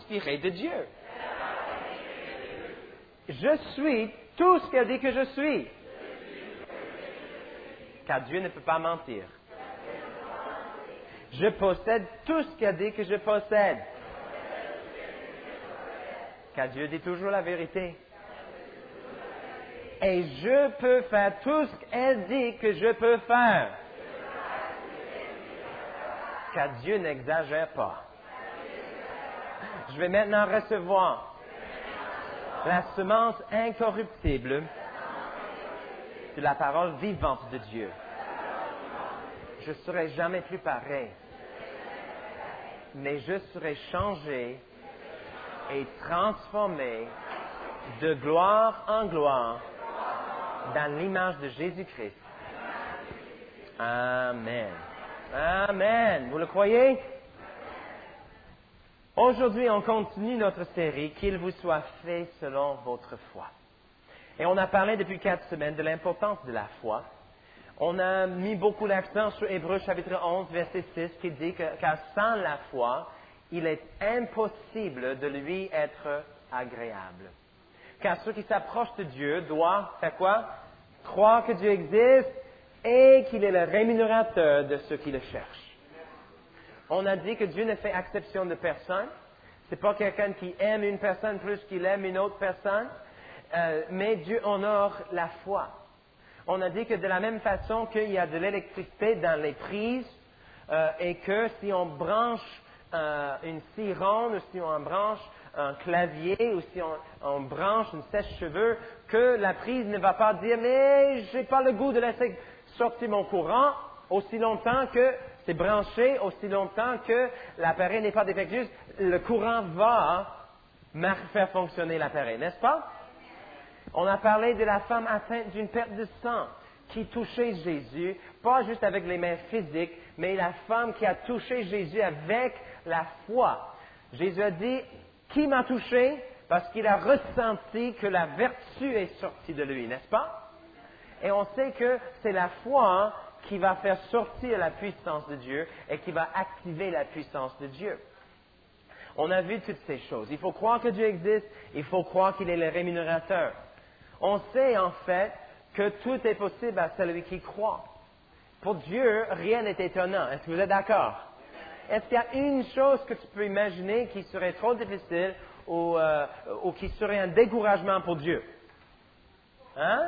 inspiré de Dieu. Je suis tout ce qu'il a dit que je suis. Car Dieu ne peut pas mentir. Je possède tout ce qu'il a dit que je possède. Car Dieu dit toujours la vérité. Et je peux faire tout ce qu'elle dit que je peux faire. Car Dieu n'exagère pas. Je vais maintenant recevoir la semence incorruptible de la parole vivante de Dieu. Je ne serai jamais plus pareil, mais je serai changé et transformé de gloire en gloire dans l'image de Jésus-Christ. Amen. Amen. Vous le croyez? Aujourd'hui, on continue notre série « Qu'il vous soit fait selon votre foi ». Et on a parlé depuis 4 semaines de l'importance de la foi. On a mis beaucoup l'accent sur Hébreux chapitre 11, verset 6, qui dit que car sans la foi, il est impossible de lui être agréable. Car ceux qui s'approchent de Dieu doivent faire quoi? Croire que Dieu existe et qu'il est le rémunérateur de ceux qui le cherchent. On a dit que Dieu ne fait exception de personne. C'est pas quelqu'un qui aime une personne plus qu'il aime une autre personne. Mais Dieu honore la foi. On a dit que de la même façon qu'il y a de l'électricité dans les prises et que si on branche une scie ronde ou si on branche un clavier ou si on branche une sèche-cheveux, que la prise ne va pas dire « mais j'ai pas le goût de laisser sortir mon courant aussi longtemps que c'est branché, aussi longtemps que l'appareil n'est pas défectueux, le courant va faire fonctionner l'appareil, n'est-ce pas? » On a parlé de la femme atteinte d'une perte de sang qui touchait Jésus, pas juste avec les mains physiques, mais la femme qui a touché Jésus avec la foi. Jésus a dit, qui m'a touché? Parce qu'il a ressenti que la vertu est sortie de lui, n'est-ce pas? Et on sait que c'est la foi qui va faire sortir la puissance de Dieu et qui va activer la puissance de Dieu. On a vu toutes ces choses. Il faut croire que Dieu existe, il faut croire qu'il est le rémunérateur. On sait en fait que tout est possible à celui qui croit. Pour Dieu, rien n'est étonnant. Est-ce que vous êtes d'accord? Est-ce qu'il y a une chose que tu peux imaginer qui serait trop difficile ou qui serait un découragement pour Dieu? Hein?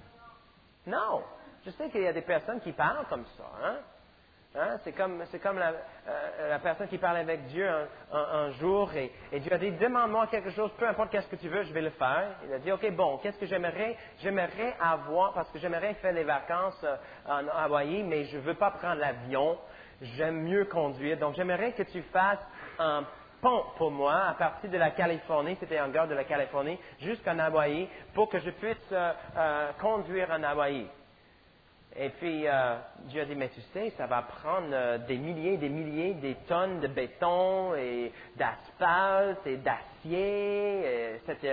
Non. Je sais qu'il y a des personnes qui parlent comme ça. Hein? C'est comme la personne qui parle avec Dieu un jour et Dieu a dit, demande-moi quelque chose, peu importe qu'est-ce que tu veux, je vais le faire. Il a dit, ok, bon, qu'est-ce que j'aimerais? J'aimerais avoir, parce que j'aimerais faire les vacances en Hawaï, mais je ne veux pas prendre l'avion, j'aime mieux conduire, donc j'aimerais que tu fasses un pont pour moi à partir de la Californie, c'était en gare de la Californie, jusqu'en Hawaï, pour que je puisse conduire en Hawaï. Et puis, Dieu a dit, mais tu sais, ça va prendre des milliers, des tonnes de béton et d'asphalte et d'acier, etc.,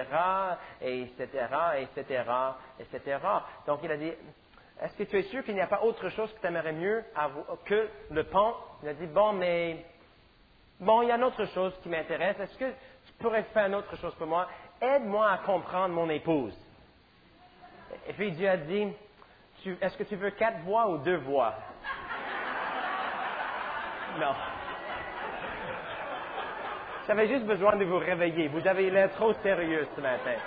etc. Donc, il a dit, est-ce que tu es sûr qu'il n'y a pas autre chose que tu aimerais mieux que le pont? Il a dit, il y a une autre chose qui m'intéresse. Est-ce que tu pourrais faire une autre chose pour moi? Aide-moi à comprendre mon épouse. Et puis, Dieu a dit, est-ce que tu veux 4 voix ou 2 voix? Non. J'avais juste besoin de vous réveiller. Vous avez l'air trop sérieux ce matin.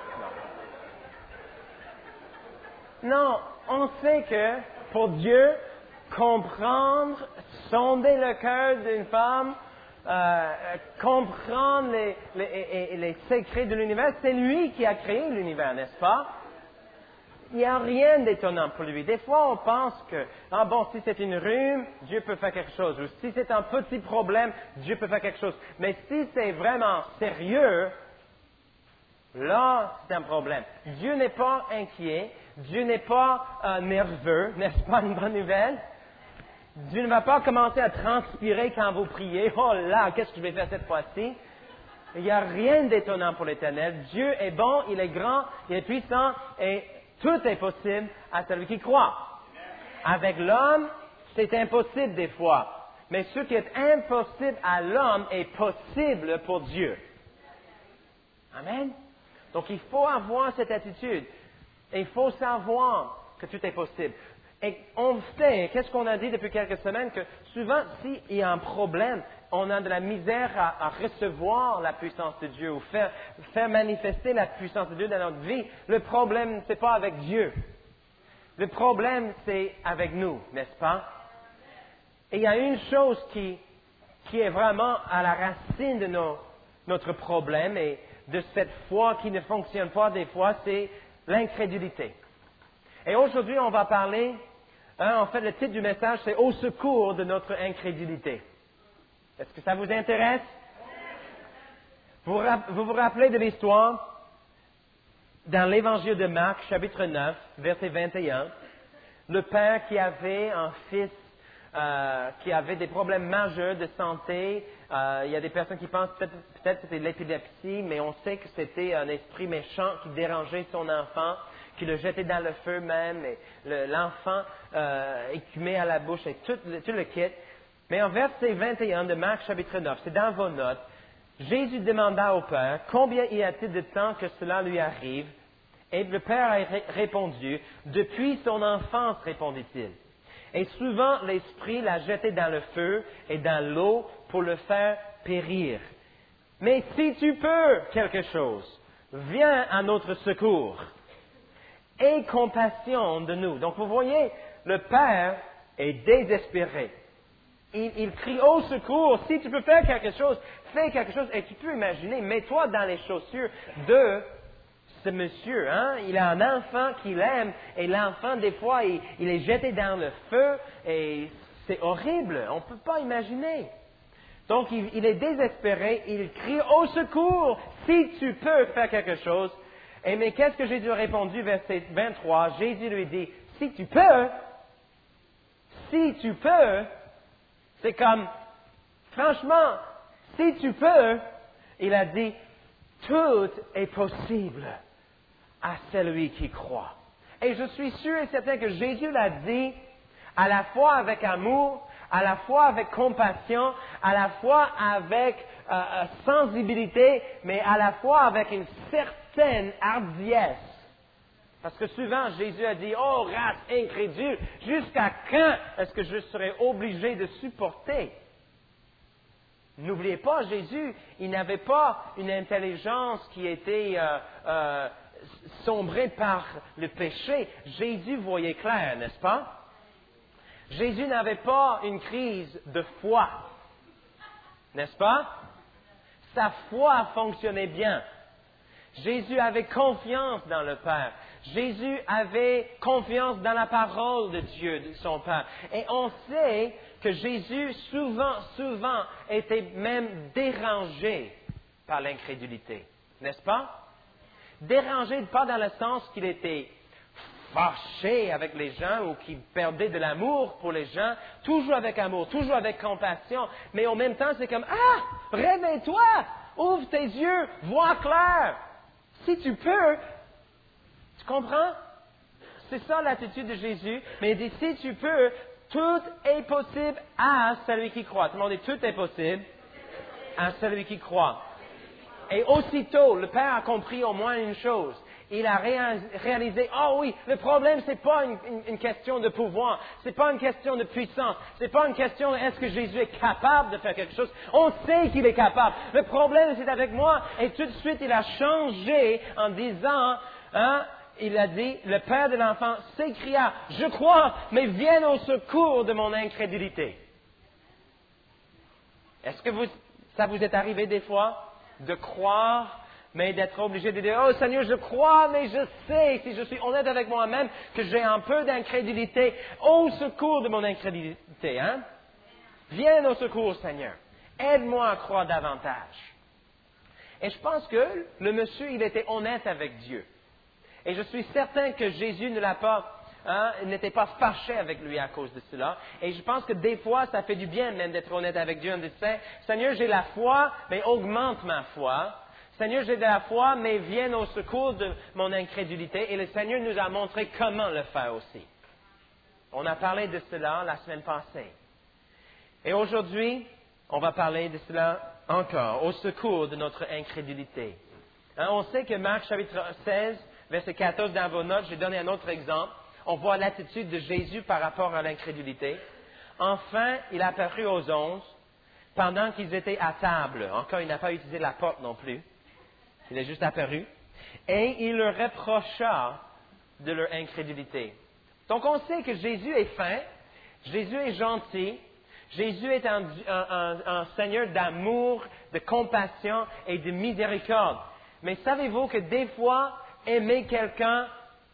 Non, on sait que pour Dieu, comprendre, sonder le cœur d'une femme, comprendre les secrets de l'univers, c'est lui qui a créé l'univers, n'est-ce pas? Il n'y a rien d'étonnant pour lui. Des fois, on pense que, si c'est une rhume, Dieu peut faire quelque chose. Ou si c'est un petit problème, Dieu peut faire quelque chose. Mais si c'est vraiment sérieux, là, c'est un problème. Dieu n'est pas inquiet. Dieu n'est pas nerveux. N'est-ce pas une bonne nouvelle? Dieu ne va pas commencer à transpirer quand vous priez. Oh là, qu'est-ce que je vais faire cette fois-ci? Il n'y a rien d'étonnant pour l'Éternel. Dieu est bon, il est grand, il est puissant et tout est possible à celui qui croit. Avec l'homme, c'est impossible des fois. Mais ce qui est impossible à l'homme est possible pour Dieu. Amen. Donc il faut avoir cette attitude. Il faut savoir que tout est possible. Et on sait, qu'est-ce qu'on a dit depuis quelques semaines, que souvent, s'il y a un problème, on a de la misère à recevoir la puissance de Dieu ou faire manifester la puissance de Dieu dans notre vie. Le problème, ce n'est pas avec Dieu. Le problème, c'est avec nous, n'est-ce pas? Et il y a une chose qui est vraiment à la racine de notre problème et de cette foi qui ne fonctionne pas des fois, c'est l'incrédulité. Et aujourd'hui, on va parler, en fait, le titre du message, c'est « Au secours de notre incrédulité ». Est-ce que ça vous intéresse? Vous vous rappelez de l'histoire dans l'Évangile de Marc, chapitre 9, verset 21, le père qui avait un fils qui avait des problèmes majeurs de santé. Il y a des personnes qui pensent peut-être que c'était l'épilepsie, mais on sait que c'était un esprit méchant qui dérangeait son enfant, qui le jetait dans le feu même, et l'enfant écumait à la bouche et tout le kit. Mais en verset 21 de Marc chapitre 9, c'est dans vos notes, Jésus demanda au Père, combien y a-t-il de temps que cela lui arrive? Et le Père a répondu, depuis son enfance, répondit-il. Et souvent, l'Esprit l'a jeté dans le feu et dans l'eau pour le faire périr. Mais si tu peux quelque chose, viens à notre secours. Aie compassion de nous. Donc, vous voyez, le Père est désespéré. Il crie au secours. Si tu peux faire quelque chose, fais quelque chose. Et tu peux imaginer, mets-toi dans les chaussures de ce monsieur. Il a un enfant qu'il aime et l'enfant, des fois, il est jeté dans le feu et c'est horrible. On ne peut pas imaginer. Donc, il est désespéré. Il crie au secours. Si tu peux faire quelque chose. Et mais qu'est-ce que Jésus a répondu, verset 23? Jésus lui dit, si tu peux, c'est comme, franchement, si tu peux, il a dit, tout est possible à celui qui croit. Et je suis sûr et certain que Jésus l'a dit à la fois avec amour, à la fois avec compassion, à la fois avec sensibilité, mais à la fois avec une certaine hardiesse. Parce que souvent, Jésus a dit, « Oh, race incrédule, jusqu'à quand est-ce que je serai obligé de supporter ?» N'oubliez pas, Jésus, il n'avait pas une intelligence qui était sombrée par le péché. Jésus voyait clair, n'est-ce pas? Jésus n'avait pas une crise de foi, n'est-ce pas? Sa foi fonctionnait bien. Jésus avait confiance dans le Père. Jésus avait confiance dans la parole de Dieu, de son Père. Et on sait que Jésus souvent était même dérangé par l'incrédulité. N'est-ce pas? Dérangé, pas dans le sens qu'il était fâché avec les gens ou qu'il perdait de l'amour pour les gens, toujours avec amour, toujours avec compassion, mais en même temps c'est comme, réveille-toi, ouvre tes yeux, vois clair. Si tu peux, tu comprends? C'est ça l'attitude de Jésus, mais il dit, si tu peux, tout est possible à celui qui croit. Tout le monde dit, tout est possible à celui qui croit. Et aussitôt, le Père a compris au moins une chose. Il a réalisé, oui, le problème, c'est pas une question de pouvoir, c'est pas une question de puissance, c'est pas une question est-ce que Jésus est capable de faire quelque chose. On sait qu'il est capable. Le problème, c'est avec moi. Et tout de suite, il a changé en disant, il a dit, le père de l'enfant s'écria, je crois, mais viens au secours de mon incrédulité. Est-ce que ça vous est arrivé des fois de croire, mais d'être obligé de dire, oh Seigneur, je crois, mais je sais, si je suis honnête avec moi-même, que j'ai un peu d'incrédulité. Au secours de mon incrédulité, Viens au secours, Seigneur. Aide-moi à croire davantage. Et je pense que le monsieur, il était honnête avec Dieu. Et je suis certain que Jésus ne l'a pas, n'était pas fâché avec lui à cause de cela. Et je pense que des fois, ça fait du bien même d'être honnête avec Dieu en disant, Seigneur, j'ai la foi, mais augmente ma foi. Seigneur, j'ai de la foi, mais viens au secours de mon incrédulité. Et le Seigneur nous a montré comment le faire aussi. On a parlé de cela la semaine passée. Et aujourd'hui, on va parler de cela encore, au secours de notre incrédulité. Hein, on sait que Marc chapitre 16, verset 14 dans vos notes, j'ai donné un autre exemple. On voit l'attitude de Jésus par rapport à l'incrédulité. Enfin, il a apparu aux 11 pendant qu'ils étaient à table. Encore, il n'a pas utilisé la porte non plus. Il est juste apparu. Et il leur reprocha de leur incrédulité. Donc, on sait que Jésus est fin, Jésus est gentil, Jésus est un Seigneur d'amour, de compassion et de miséricorde. Mais savez-vous que des fois, aimer quelqu'un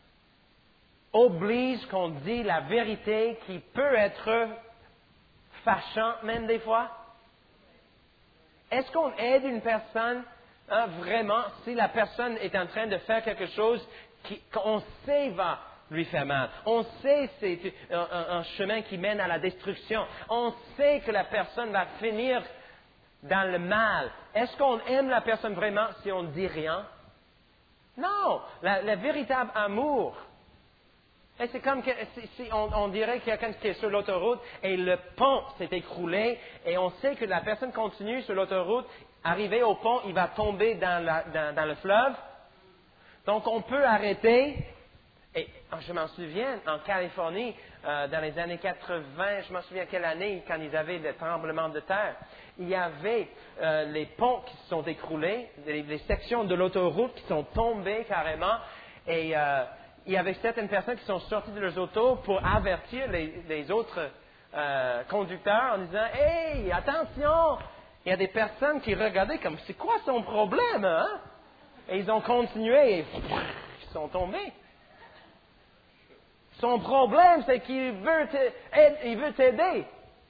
oblige qu'on dise la vérité qui peut être fâchante même des fois? Est-ce qu'on aide une personne vraiment si la personne est en train de faire quelque chose qu'on sait va lui faire mal? On sait que c'est un chemin qui mène à la destruction. On sait que la personne va finir dans le mal. Est-ce qu'on aime la personne vraiment si on ne dit rien? Non, le véritable amour. Et c'est comme si on dirait qu'il y a quelqu'un qui est sur l'autoroute et le pont s'est écroulé et on sait que la personne continue sur l'autoroute, arrivé au pont, il va tomber dans le fleuve. Donc on peut arrêter. Et je m'en souviens, en Californie, dans les années 80, je m'en souviens quelle année, quand ils avaient le tremblement de terre, il y avait les ponts qui se sont écroulés, les sections de l'autoroute qui sont tombées carrément, et il y avait certaines personnes qui sont sorties de leurs autos pour avertir les autres conducteurs en disant « Hey, attention! » Il y a des personnes qui regardaient comme « C'est quoi son problème? Hein? » Et ils ont continué et ils sont tombés. Son problème, c'est qu'il veut t'aider.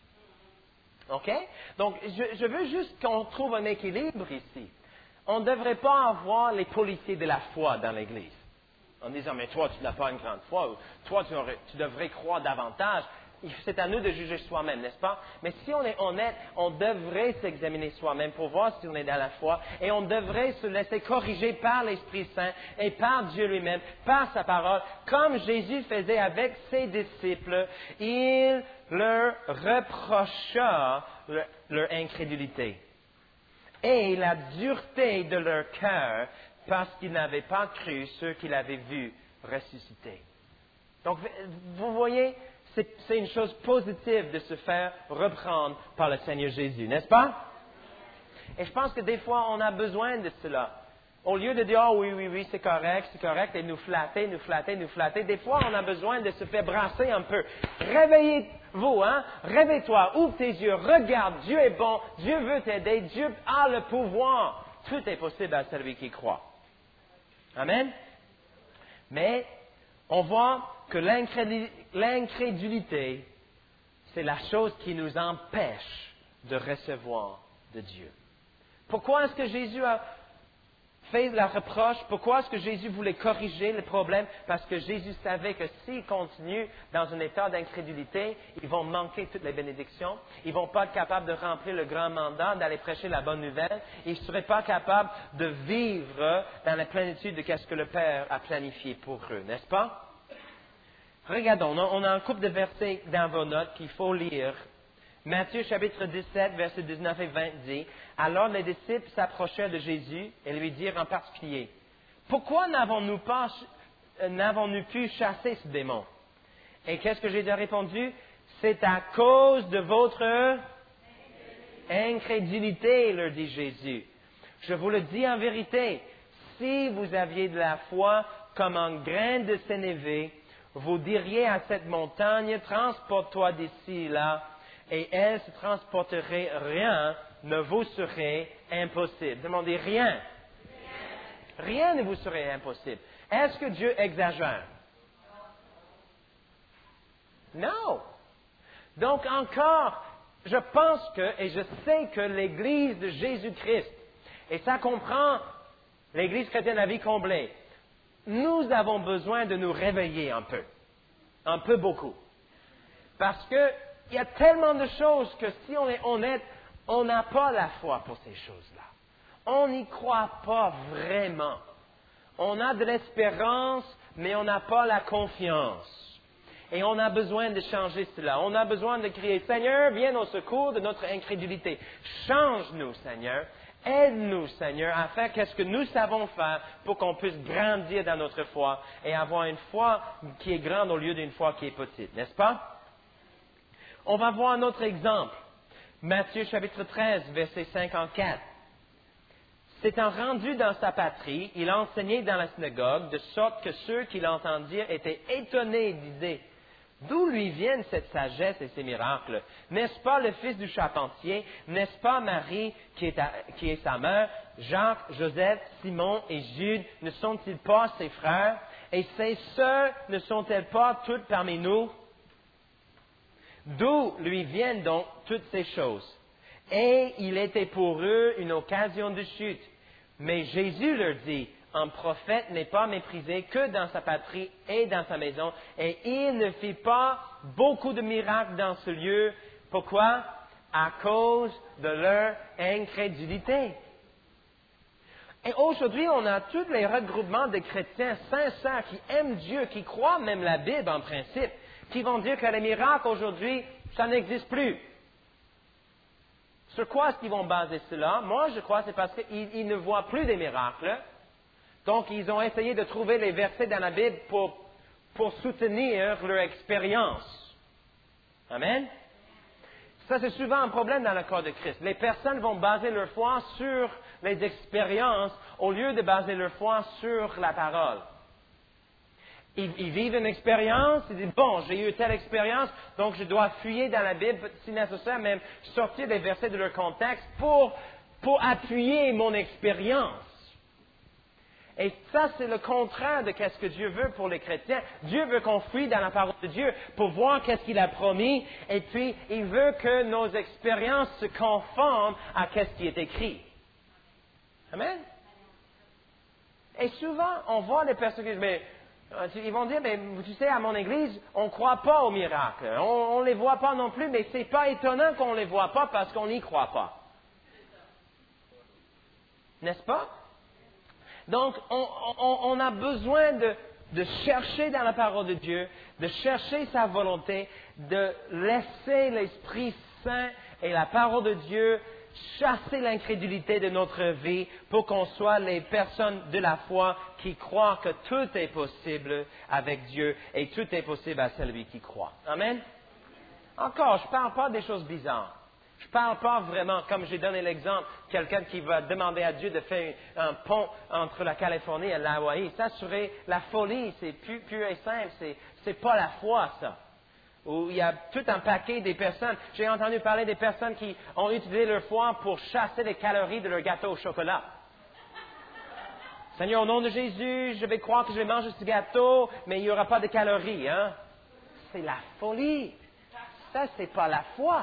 OK? Donc, je veux juste qu'on trouve un équilibre ici. On ne devrait pas avoir les policiers de la foi dans l'Église. En disant, mais toi, tu n'as pas une grande foi, ou toi, tu devrais croire davantage. C'est à nous de juger soi-même, n'est-ce pas? Mais si on est honnête, on devrait s'examiner soi-même pour voir si on est dans la foi, et on devrait se laisser corriger par l'Esprit Saint et par Dieu lui-même, par sa parole, comme Jésus faisait avec ses disciples. Il leur reprocha leur incrédulité et la dureté de leur cœur parce qu'ils n'avaient pas cru ceux qu'il avait vus ressusciter. Donc, vous voyez, c'est une chose positive de se faire reprendre par le Seigneur Jésus, n'est-ce pas? Et je pense que des fois, on a besoin de cela. Au lieu de dire, oh oui, c'est correct, et nous flatter, des fois, on a besoin de se faire brasser un peu. Réveillez-vous, hein? Réveille-toi, ouvre tes yeux, regarde, Dieu est bon, Dieu veut t'aider, Dieu a le pouvoir. Tout est possible à celui qui croit. Amen? Mais, on voit que l'incrédulité, c'est la chose qui nous empêche de recevoir de Dieu. Pourquoi est-ce que Jésus a fait la reproche? Pourquoi est-ce que Jésus voulait corriger le problème? Parce que Jésus savait que s'ils continuent dans un état d'incrédulité, ils vont manquer toutes les bénédictions. Ils ne vont pas être capables de remplir le grand mandat, d'aller prêcher la bonne nouvelle. Ils ne seraient pas capables de vivre dans la plénitude de ce que le Père a planifié pour eux, n'est-ce pas? Regardons, on a un couple de versets dans vos notes qu'il faut lire. Matthieu chapitre 17, versets 19 et 20 dit, « Alors les disciples s'approchèrent de Jésus et lui dirent en particulier, « Pourquoi n'avons-nous pu chasser ce démon? » Et qu'est-ce que Jésus a répondu? « C'est à cause de votre incrédulité, leur dit Jésus. Je vous le dis en vérité, si vous aviez de la foi comme un grain de sénévé, vous diriez à cette montagne, transporte-toi d'ici là, et elle se transporterait, rien ne vous serait impossible. Demandez rien. Rien ne vous serait impossible. Est-ce que Dieu exagère? Non. Donc encore, je pense que, et je sais que l'Église de Jésus-Christ, et ça comprend l'Église chrétienne de la vie comblée, nous avons besoin de nous réveiller un peu beaucoup. Parce qu'il y a tellement de choses que si on est honnête, on n'a pas la foi pour ces choses-là. On n'y croit pas vraiment. On a de l'espérance, mais on n'a pas la confiance. Et on a besoin de changer cela. On a besoin de crier, Seigneur, viens au secours de notre incrédulité. Change-nous, Seigneur. Aide-nous, Seigneur, à faire ce que nous savons faire pour qu'on puisse grandir dans notre foi et avoir une foi qui est grande au lieu d'une foi qui est petite, n'est-ce pas? On va voir un autre exemple. Matthieu chapitre 13, verset 54. S'étant rendu dans sa patrie, il enseignait dans la synagogue, de sorte que ceux qui l'entendirent étaient étonnés et disaient, d'où lui viennent cette sagesse et ces miracles? N'est-ce pas le fils du charpentier? N'est-ce pas Marie qui est sa mère? Jacques, Joseph, Simon et Jude, ne sont-ils pas ses frères? Et ses sœurs ne sont-elles pas toutes parmi nous? D'où lui viennent donc toutes ces choses? Et il était pour eux une occasion de chute. Mais Jésus leur dit, un prophète n'est pas méprisé que dans sa patrie et dans sa maison. Et il ne fit pas beaucoup de miracles dans ce lieu. Pourquoi? À cause de leur incrédulité. Et aujourd'hui, on a tous les regroupements de chrétiens sincères qui aiment Dieu, qui croient même la Bible en principe, qui vont dire que les miracles aujourd'hui, ça n'existe plus. Sur quoi est-ce qu'ils vont baser cela? Moi, je crois que c'est parce qu'ils ne voient plus des miracles. Donc, ils ont essayé de trouver les versets dans la Bible pour soutenir leur expérience. Amen? Ça, c'est souvent un problème dans le corps de Christ. Les personnes vont baser leur foi sur les expériences au lieu de baser leur foi sur la parole. Ils vivent une expérience, ils disent, bon, j'ai eu telle expérience, donc je dois fouiller dans la Bible, si nécessaire, même sortir des versets de leur contexte pour appuyer mon expérience. Et ça, c'est le contraire de ce que Dieu veut pour les chrétiens. Dieu veut qu'on fouille dans la parole de Dieu pour voir qu'est-ce qu'il a promis, et puis il veut que nos expériences se conforment à ce qui est écrit. Amen? Et souvent, on voit les personnes qui disent, mais ils vont dire, mais tu sais, à mon église, on ne croit pas aux miracles. On ne les voit pas non plus, mais ce n'est pas étonnant qu'on ne les voit pas parce qu'on n'y croit pas. N'est-ce pas? Donc, on a besoin de chercher dans la parole de Dieu, de chercher sa volonté, de laisser l'Esprit Saint et la parole de Dieu chasser l'incrédulité de notre vie pour qu'on soit les personnes de la foi qui croient que tout est possible avec Dieu et tout est possible à celui qui croit. Amen? Encore, je ne parle pas des choses bizarres. Je ne parle pas vraiment, comme j'ai donné l'exemple, quelqu'un qui va demander à Dieu de faire un pont entre la Californie et l'Hawaï. Ça serait la folie, c'est pur et simple, c'est pas la foi, ça. Où il y a tout un paquet des personnes. J'ai entendu parler des personnes qui ont utilisé leur foi pour chasser les calories de leur gâteau au chocolat. Seigneur, au nom de Jésus, je vais croire que je vais manger ce gâteau, mais il n'y aura pas de calories, hein? C'est la folie. Ça, c'est pas la foi.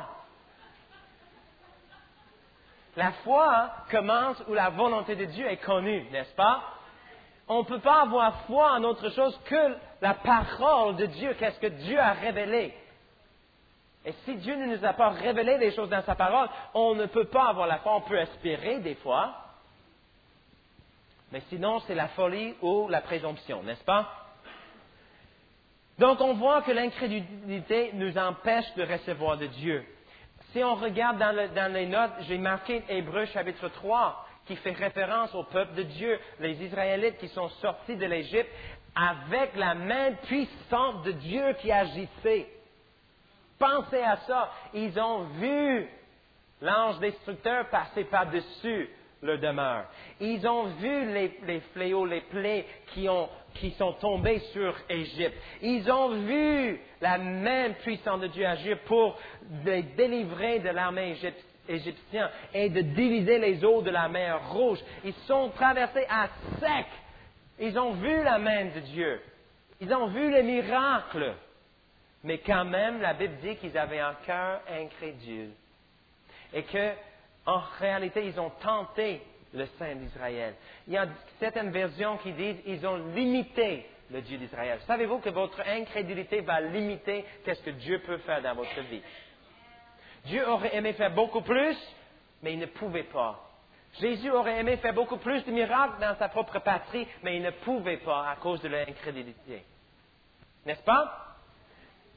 La foi commence où la volonté de Dieu est connue, n'est-ce pas? On ne peut pas avoir foi en autre chose que la parole de Dieu, qu'est-ce que Dieu a révélé. Et si Dieu ne nous a pas révélé les choses dans sa parole, on ne peut pas avoir la foi. On peut espérer des fois, mais sinon c'est la folie ou la présomption, n'est-ce pas? Donc on voit que l'incrédulité nous empêche de recevoir de Dieu. Si on regarde dans les notes, j'ai marqué Hébreux chapitre 3, qui fait référence au peuple de Dieu, les Israélites qui sont sortis de l'Égypte avec la main puissante de Dieu qui agissait. Pensez à ça. Ils ont vu l'ange destructeur passer par-dessus leur demeure. Ils ont vu les fléaux, les plaies qui sont tombés sur Égypte. Ils ont vu la main puissante de Dieu agir pour les délivrer de l'armée égyptienne et de diviser les eaux de la mer Rouge. Ils sont traversés à sec. Ils ont vu la main de Dieu. Ils ont vu les miracles. Mais quand même, la Bible dit qu'ils avaient un cœur incrédule. Et que, en réalité, ils ont tenté le Saint d'Israël. Il y a certaines versions qui disent qu'ils ont limité le Dieu d'Israël. Savez-vous que votre incrédulité va limiter ce que Dieu peut faire dans votre vie? Dieu aurait aimé faire beaucoup plus, mais il ne pouvait pas. Jésus aurait aimé faire beaucoup plus de miracles dans sa propre patrie, mais il ne pouvait pas à cause de l'incrédulité. N'est-ce pas?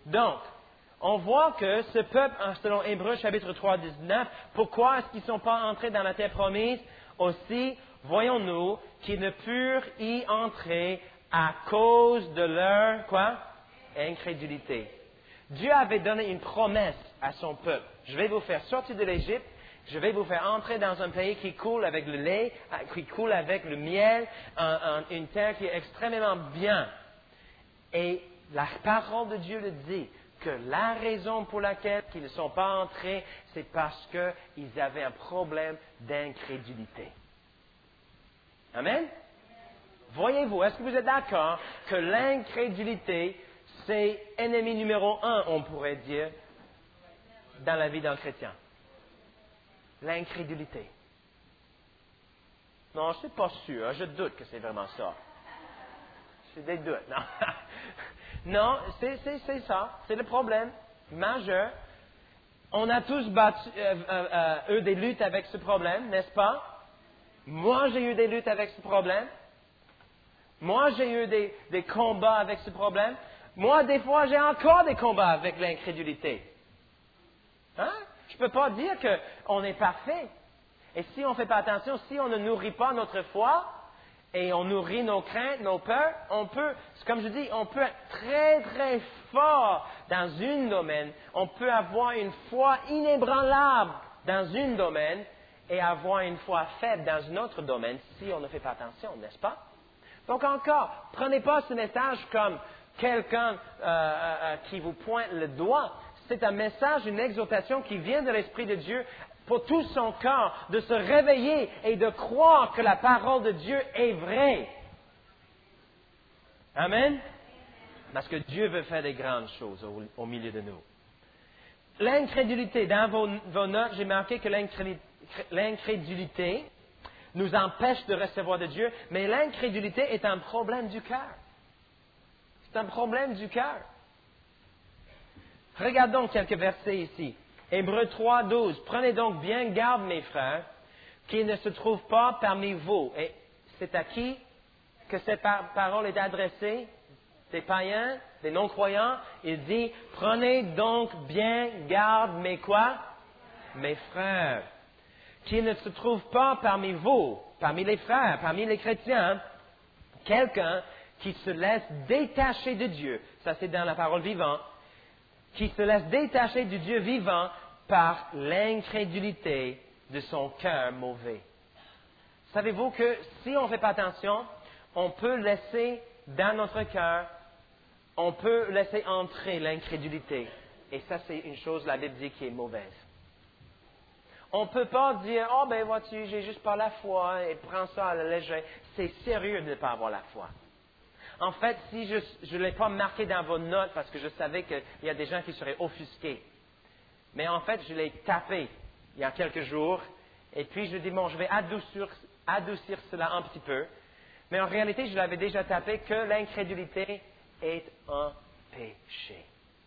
Donc, on voit que ce peuple, selon Hébreux chapitre 3, 19, pourquoi est-ce qu'ils ne sont pas entrés dans la terre promise? Aussi, voyons-nous qu'ils ne purent y entrer à cause de leur, quoi? Incrédulité. Dieu avait donné une promesse à son peuple. Je vais vous faire sortir de l'Égypte, je vais vous faire entrer dans un pays qui coule avec le lait, qui coule avec le miel, une terre qui est extrêmement bien. Et la parole de Dieu le dit, que la raison pour laquelle ils ne sont pas entrés, c'est parce qu'ils avaient un problème d'incrédulité. Amen? Voyez-vous, est-ce que vous êtes d'accord que l'incrédulité, c'est ennemi numéro 1, on pourrait dire, dans la vie d'un chrétien? L'incrédulité. Non, je ne suis pas sûr, je doute que c'est vraiment ça. J'ai des doutes, non. Non, c'est ça, c'est le problème majeur. On a tous eu des luttes avec ce problème, n'est-ce pas? Moi, j'ai eu des luttes avec ce problème. Moi, j'ai eu des combats avec ce problème. Moi, des fois, j'ai encore des combats avec l'incrédulité. Hein? Je ne peux pas dire qu'on est parfait. Et si on ne fait pas attention, si on ne nourrit pas notre foi, et on nourrit nos craintes, nos peurs, on peut, comme je dis, on peut être très, très fort dans un domaine. On peut avoir une foi inébranlable dans un domaine et avoir une foi faible dans un autre domaine si on ne fait pas attention, n'est-ce pas? Donc encore, prenez pas ce message comme quelqu'un qui vous pointe le doigt. C'est un message, une exhortation qui vient de l'Esprit de Dieu pour tout son corps, de se réveiller et de croire que la parole de Dieu est vraie. Amen? Parce que Dieu veut faire des grandes choses au milieu de nous. L'incrédulité, dans vos notes, j'ai marqué que l'incrédulité nous empêche de recevoir de Dieu, mais l'incrédulité est un problème du cœur. C'est un problème du cœur. Regardons quelques versets ici. Hébreux 3, 12. Prenez donc bien garde, mes frères, qu'il ne se trouve pas parmi vous. Et c'est à qui que cette parole est adressée? Des païens, des non-croyants. Il dit, prenez donc bien garde, mes quoi? Mes frères. Qu'il ne se trouve pas parmi vous, parmi les frères, parmi les chrétiens, quelqu'un qui se laisse détacher de Dieu. Ça, c'est dans la parole vivante. Qui se laisse détacher du Dieu vivant par l'incrédulité de son cœur mauvais. Savez-vous que si on ne fait pas attention, on peut laisser dans notre cœur, on peut laisser entrer l'incrédulité. Et ça, c'est une chose, la Bible dit, qui est mauvaise. On ne peut pas dire, oh ben vois-tu, j'ai juste pas la foi et prends ça à la légère. C'est sérieux de ne pas avoir la foi. En fait, si je ne l'ai pas marqué dans vos notes parce que je savais qu'il y a des gens qui seraient offusqués. Mais en fait, je l'ai tapé il y a quelques jours. Et puis, je dis, bon, je vais adoucir cela un petit peu. Mais en réalité, je l'avais déjà tapé que l'incrédulité est un péché.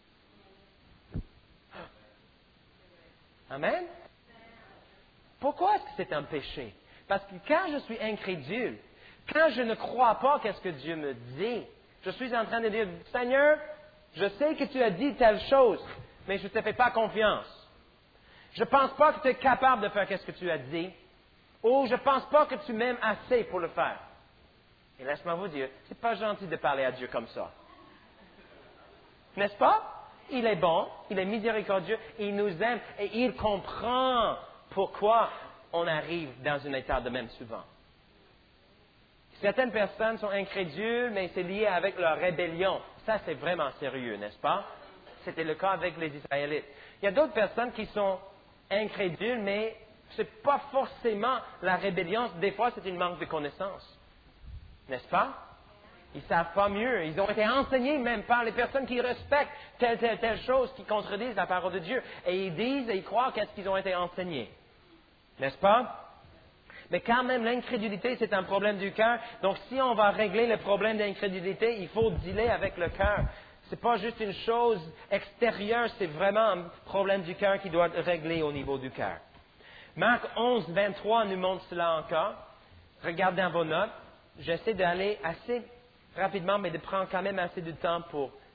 Amen? Pourquoi est-ce que c'est un péché? Parce que quand je suis incrédule, quand je ne crois pas qu'est-ce que Dieu me dit, je suis en train de dire, Seigneur, je sais que tu as dit telle chose, mais je ne te fais pas confiance. Je ne pense pas que tu es capable de faire qu'est-ce que tu as dit, ou je ne pense pas que tu m'aimes assez pour le faire. Et laisse-moi vous dire, c'est pas gentil de parler à Dieu comme ça. N'est-ce pas? Il est bon, il est miséricordieux, il nous aime et il comprend pourquoi on arrive dans un état de même souvent. Certaines personnes sont incrédules, mais c'est lié avec leur rébellion. Ça, c'est vraiment sérieux, n'est-ce pas? C'était le cas avec les Israélites. Il y a d'autres personnes qui sont incrédules, mais ce n'est pas forcément la rébellion. Des fois, c'est une manque de connaissance. N'est-ce pas? Ils ne savent pas mieux. Ils ont été enseignés même par les personnes qui respectent telle chose, qui contredisent la parole de Dieu. Et ils disent et ils croient qu'est-ce qu'ils ont été enseignés. N'est-ce pas? Mais quand même, l'incrédulité, c'est un problème du cœur. Donc, si on va régler le problème d'incrédulité, il faut dealer avec le cœur. Ce n'est pas juste une chose extérieure, c'est vraiment un problème du cœur qui doit être réglé au niveau du cœur. Marc 11, 23 nous montre cela encore. Regardez dans vos notes. J'essaie d'aller assez rapidement, mais de prendre quand même assez de temps pour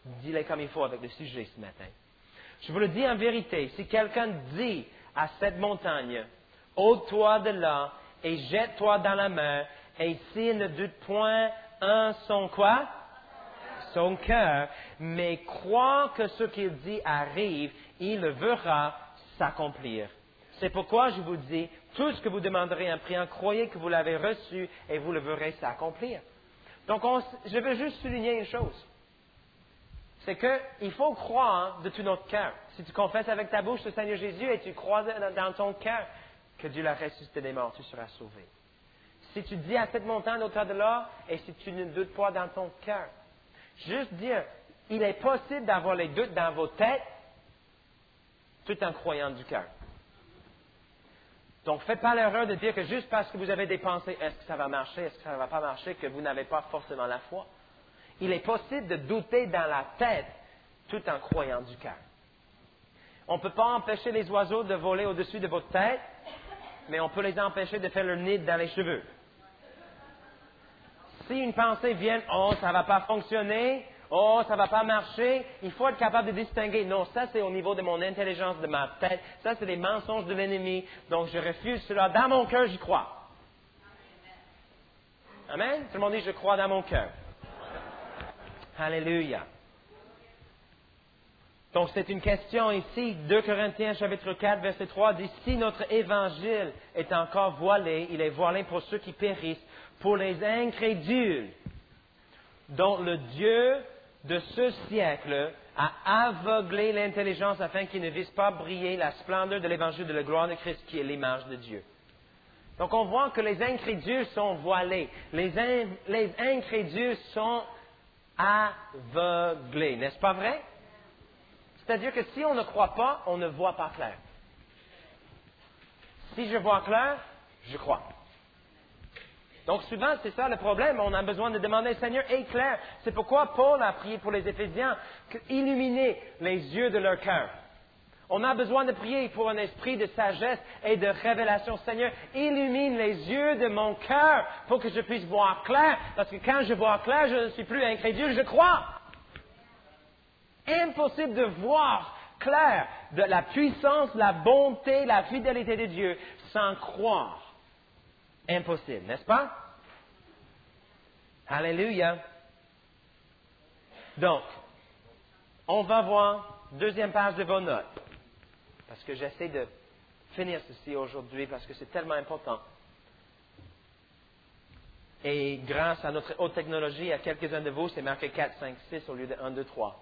dis-les comme il faut avec le sujet ce matin. Je vous le dis en vérité, si quelqu'un dit à cette montagne, ôte-toi de là et jette-toi dans la mer, et s'il ne doute point en son quoi? Son cœur, mais croit que ce qu'il dit arrive, il le verra s'accomplir. C'est pourquoi je vous dis, tout ce que vous demanderez en priant, croyez que vous l'avez reçu et vous le verrez s'accomplir. Donc, je veux juste souligner une chose. C'est qu'il faut croire de tout notre cœur. Si tu confesses avec ta bouche le Seigneur Jésus et tu crois dans ton cœur que Dieu l'a ressuscité des morts, tu seras sauvé. Si tu dis à cette montagne au-delà de là et si tu ne doutes pas dans ton cœur, juste dire, il est possible d'avoir les doutes dans vos têtes tout en croyant du cœur. Donc, faites pas l'erreur de dire que juste parce que vous avez des pensées, est-ce que ça va marcher, est-ce que ça ne va pas marcher, que vous n'avez pas forcément la foi. Il est possible de douter dans la tête tout en croyant du cœur. On ne peut pas empêcher les oiseaux de voler au-dessus de votre tête, mais on peut les empêcher de faire leur nid dans les cheveux. Si une pensée vient, oh, ça ne va pas fonctionner, oh, ça ne va pas marcher, il faut être capable de distinguer. Non, ça c'est au niveau de mon intelligence, de ma tête. Ça c'est les mensonges de l'ennemi. Donc je refuse cela. Dans mon cœur, j'y crois. Amen? Tout le monde dit, je crois dans mon cœur. Alléluia. Donc c'est une question ici, 2 Corinthiens chapitre 4, verset 3 dit, si notre évangile est encore voilé, il est voilé pour ceux qui périssent, pour les incrédules, dont le Dieu de ce siècle a aveuglé l'intelligence afin qu'ils ne vissent pas briller la splendeur de l'évangile de la gloire de Christ qui est l'image de Dieu. Donc on voit que les incrédules sont voilés, les incrédules sont aveuglés, n'est-ce pas vrai? C'est-à-dire que si on ne croit pas, on ne voit pas clair. Si je vois clair, je crois. Donc souvent, c'est ça le problème. On a besoin de demander, Seigneur, éclaire. C'est pourquoi Paul a prié pour les Éphésiens, illuminer les yeux de leur cœur. On a besoin de prier pour un esprit de sagesse et de révélation. Seigneur, illumine les yeux de mon cœur pour que je puisse voir clair. Parce que quand je vois clair, je ne suis plus incrédule, je crois. Impossible de voir clair de la puissance, la bonté, la fidélité de Dieu sans croire. Impossible, n'est-ce pas? Alléluia. Donc, on va voir deuxième page de vos notes. Parce que j'essaie de finir ceci aujourd'hui parce que c'est tellement important. Et grâce à notre haute technologie, à quelques-uns de vous, c'est marqué 4, 5, 6 au lieu de 1, 2, 3.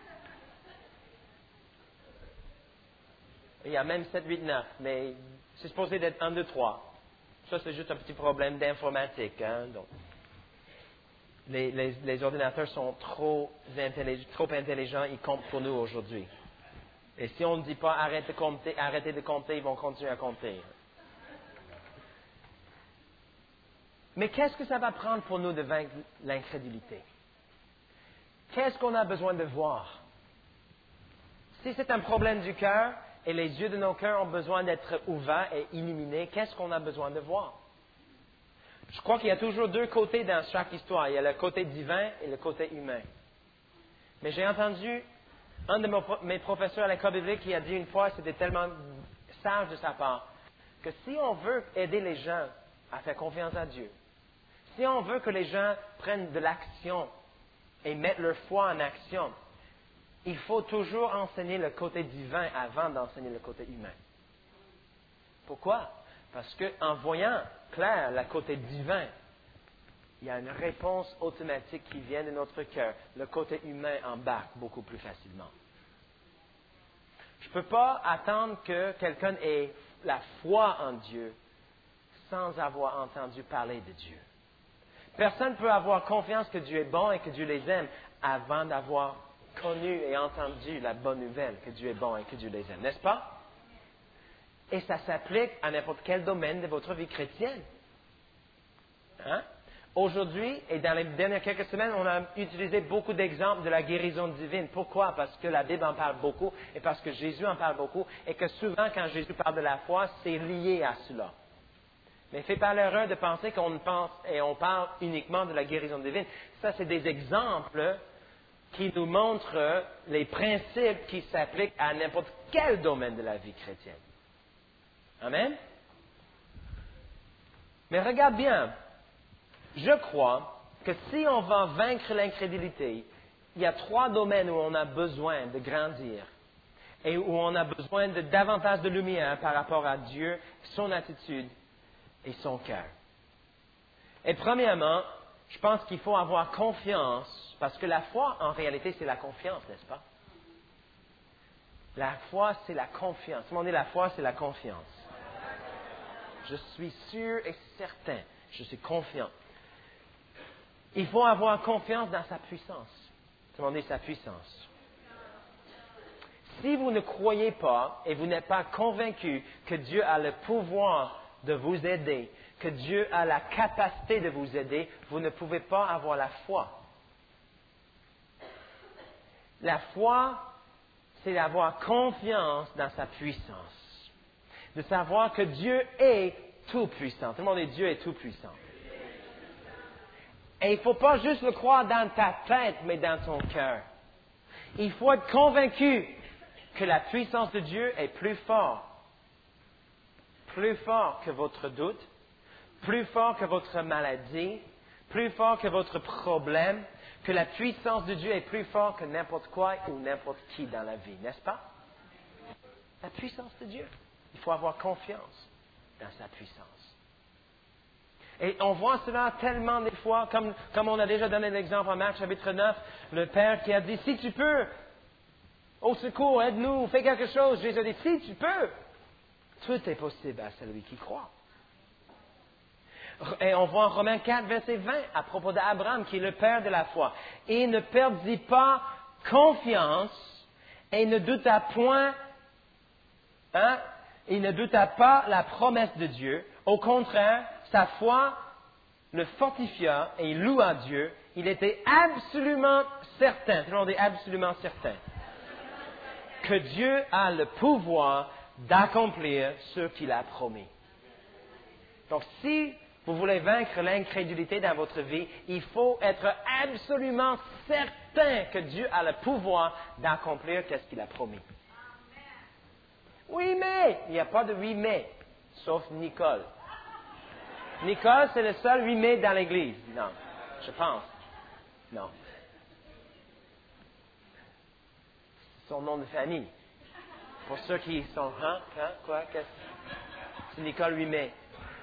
Il y a même 7, 8, 9, mais c'est supposé d'être 1, 2, 3. Ça, c'est juste un petit problème d'informatique. Hein? Donc, les ordinateurs sont trop intelligents, ils comptent pour nous aujourd'hui. Et si on ne dit pas arrêtez de compter, ils vont continuer à compter. Mais qu'est-ce que ça va prendre pour nous de vaincre l'incrédulité? Qu'est-ce qu'on a besoin de voir? Si c'est un problème du cœur, et les yeux de nos cœurs ont besoin d'être ouverts et illuminés, qu'est-ce qu'on a besoin de voir? Je crois qu'il y a toujours deux côtés dans chaque histoire. Il y a le côté divin et le côté humain. Mais j'ai entendu un de mes professeurs à l'école biblique qui a dit une fois, c'était tellement sage de sa part, que si on veut aider les gens à faire confiance à Dieu, si on veut que les gens prennent de l'action et mettent leur foi en action, il faut toujours enseigner le côté divin avant d'enseigner le côté humain. Pourquoi? Parce qu'en voyant clair le côté divin, il y a une réponse automatique qui vient de notre cœur. Le côté humain embarque beaucoup plus facilement. Je ne peux pas attendre que quelqu'un ait la foi en Dieu sans avoir entendu parler de Dieu. Personne ne peut avoir confiance que Dieu est bon et que Dieu les aime avant d'avoir connu et entendu la bonne nouvelle que Dieu est bon et que Dieu les aime, n'est-ce pas? Et ça s'applique à n'importe quel domaine de votre vie chrétienne. Hein? Aujourd'hui, et dans les dernières quelques semaines, on a utilisé beaucoup d'exemples de la guérison divine. Pourquoi? Parce que la Bible en parle beaucoup et parce que Jésus en parle beaucoup et que souvent, quand Jésus parle de la foi, c'est lié à cela. Mais faites pas l'erreur de penser qu'on pense et on parle uniquement de la guérison divine. Ça, c'est des exemples qui nous montre les principes qui s'appliquent à n'importe quel domaine de la vie chrétienne. Amen? Mais regarde bien, je crois que si on va vaincre l'incrédulité, il y a 3 domaines où on a besoin de grandir et où on a besoin de davantage de lumière par rapport à Dieu, son attitude et son cœur. Et premièrement, je pense qu'il faut avoir confiance, parce que la foi, en réalité, c'est la confiance, n'est-ce pas? La foi, c'est la confiance. Tout le monde dit la foi, c'est la confiance. Je suis sûr et certain, je suis confiant. Il faut avoir confiance dans sa puissance. Tout le monde dit sa puissance. Si vous ne croyez pas et vous n'êtes pas convaincu que Dieu a le pouvoir de vous aider, que Dieu a la capacité de vous aider, vous ne pouvez pas avoir la foi. La foi, c'est d'avoir confiance dans sa puissance. De savoir que Dieu est tout-puissant. Tout le monde dit Dieu est tout-puissant. Et il ne faut pas juste le croire dans ta tête, mais dans ton cœur. Il faut être convaincu que la puissance de Dieu est plus forte que votre doute, plus fort que votre maladie, plus fort que votre problème, que la puissance de Dieu est plus forte que n'importe quoi ou n'importe qui dans la vie, n'est-ce pas? La puissance de Dieu. Il faut avoir confiance dans sa puissance. Et on voit cela tellement des fois, comme on a déjà donné l'exemple en Marc chapitre 9, le Père qui a dit, si tu peux, au secours, aide-nous, fais quelque chose. Jésus a dit, si tu peux, tout est possible à celui qui croit. Et on voit en Romains 4, verset 20, à propos d'Abraham, qui est le père de la foi. Il ne perdit pas confiance et ne douta point, il ne douta pas la promesse de Dieu. Au contraire, sa foi le fortifia et il loua Dieu. Il était absolument certain, tout le monde est absolument certain, que Dieu a le pouvoir d'accomplir ce qu'il a promis. Donc, si vous voulez vaincre l'incrédulité dans votre vie, il faut être absolument certain que Dieu a le pouvoir d'accomplir ce qu'il a promis. Oui, mais il n'y a pas de oui, mais, sauf Nicole. Nicole, c'est le seul oui, mais dans l'Église. Non, je pense. Non. Son nom de famille. Pour ceux qui sont, quoi, qu'est-ce? C'est Nicole oui, mais.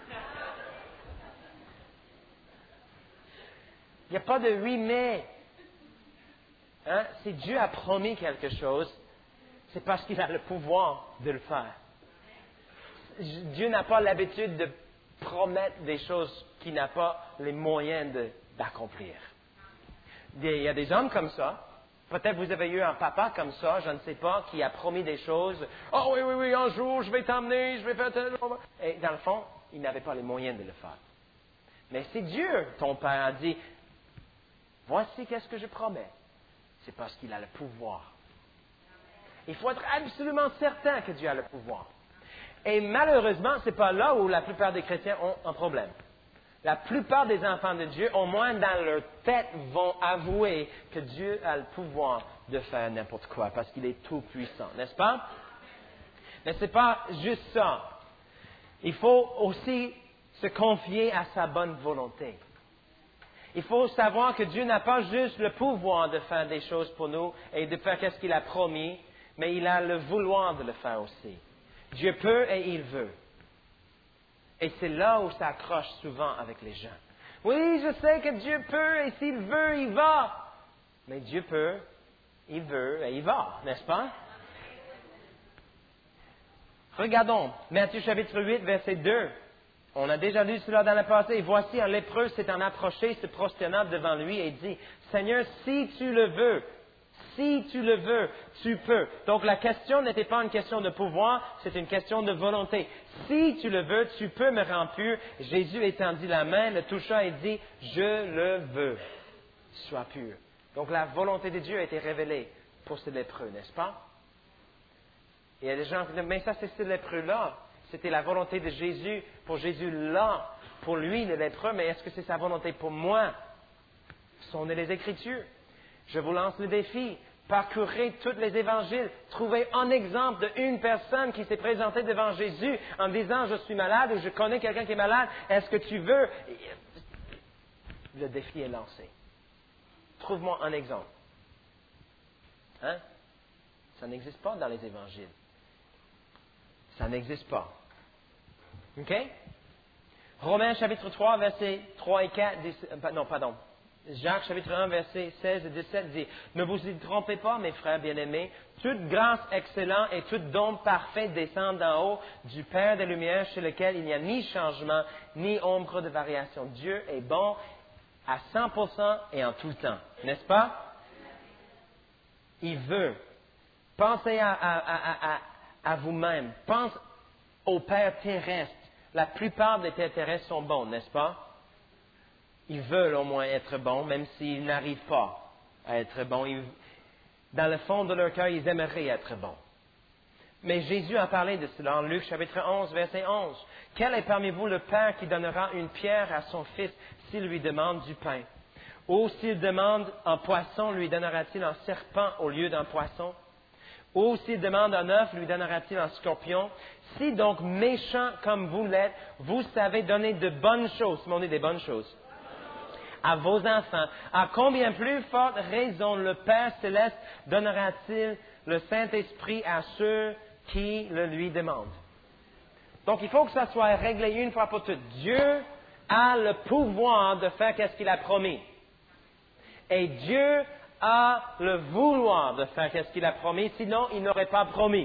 Il n'y a pas de oui, mais. Si Dieu a promis quelque chose, c'est parce qu'il a le pouvoir de le faire. Dieu n'a pas l'habitude de promettre des choses qu'il n'a pas les moyens d'accomplir. Il y a des hommes comme ça. Peut-être vous avez eu un papa comme ça, je ne sais pas, qui a promis des choses. Oh oui, un jour, je vais t'emmener, je vais faire tel... Et dans le fond, il n'avait pas les moyens de le faire. Mais si Dieu, ton père, a dit, voici qu'est-ce que je promets, c'est parce qu'il a le pouvoir. Il faut être absolument certain que Dieu a le pouvoir. Et malheureusement, ce n'est pas là où la plupart des chrétiens ont un problème. La plupart des enfants de Dieu, au moins dans leur tête, vont avouer que Dieu a le pouvoir de faire n'importe quoi, parce qu'il est tout puissant, n'est-ce pas? Mais ce n'est pas juste ça. Il faut aussi se confier à sa bonne volonté. Il faut savoir que Dieu n'a pas juste le pouvoir de faire des choses pour nous et de faire ce qu'il a promis, mais il a le vouloir de le faire aussi. Dieu peut et il veut. Et c'est là où ça accroche souvent avec les gens. Oui, je sais que Dieu peut et s'il veut, il va. Mais Dieu peut, il veut et il va, n'est-ce pas? Regardons, Matthieu chapitre 8, verset 2. On a déjà lu cela dans le passé. Et voici un lépreux s'étant approché, se prosternant devant lui et dit, Seigneur, si tu le veux, tu peux. Donc la question n'était pas une question de pouvoir, c'est une question de volonté. Si tu le veux, tu peux me rendre pur. Jésus étendit la main, le toucha et dit, je le veux, sois pur. Donc la volonté de Dieu a été révélée pour ce lépreux, n'est-ce pas? Il y a des gens qui disent, mais ça c'est ce lépreux-là. C'était la volonté de Jésus, pour Jésus là, pour lui le lépreux, mais est-ce que c'est sa volonté pour moi? Ce sont les Écritures. Je vous lance le défi. Parcourez tous les évangiles. Trouvez un exemple d'une personne qui s'est présentée devant Jésus en disant « Je suis malade » ou « Je connais quelqu'un qui est malade. Est-ce que tu veux? » Le défi est lancé. Trouve-moi un exemple. Hein? Ça n'existe pas dans les évangiles. Ça n'existe pas. OK? Romains chapitre 3, versets 3 et 4, Jacques chapitre 1, versets 16 et 17 dit, « Ne vous y trompez pas, mes frères bien-aimés, toute grâce excellente et tout don parfait descend d'en haut du Père des Lumières, chez lequel il n'y a ni changement, ni ombre de variation. Dieu est bon à 100% et en tout temps. » N'est-ce pas? Il veut. Pensez à vous-même. Pense au Père terrestre. La plupart des pères terrestres sont bons, n'est-ce pas? Ils veulent au moins être bons, même s'ils n'arrivent pas à être bons. Dans le fond de leur cœur, ils aimeraient être bons. Mais Jésus a parlé de cela en Luc chapitre 11, verset 11. « Quel est parmi vous le père qui donnera une pierre à son fils s'il lui demande du pain? Ou s'il demande un poisson, lui donnera-t-il un serpent au lieu d'un poisson? Ou s'il demande un œuf, lui donnera-t-il un scorpion? Si donc méchant comme vous l'êtes, vous savez donner de bonnes choses, on dit des bonnes choses, à vos enfants, à combien plus forte raison le Père céleste donnera-t-il le Saint-Esprit à ceux qui le lui demandent? » Donc il faut que ça soit réglé une fois pour toutes. Dieu a le pouvoir de faire ce qu'il a promis. Et Dieu a le vouloir de faire ce qu'il a promis, sinon il n'aurait pas promis.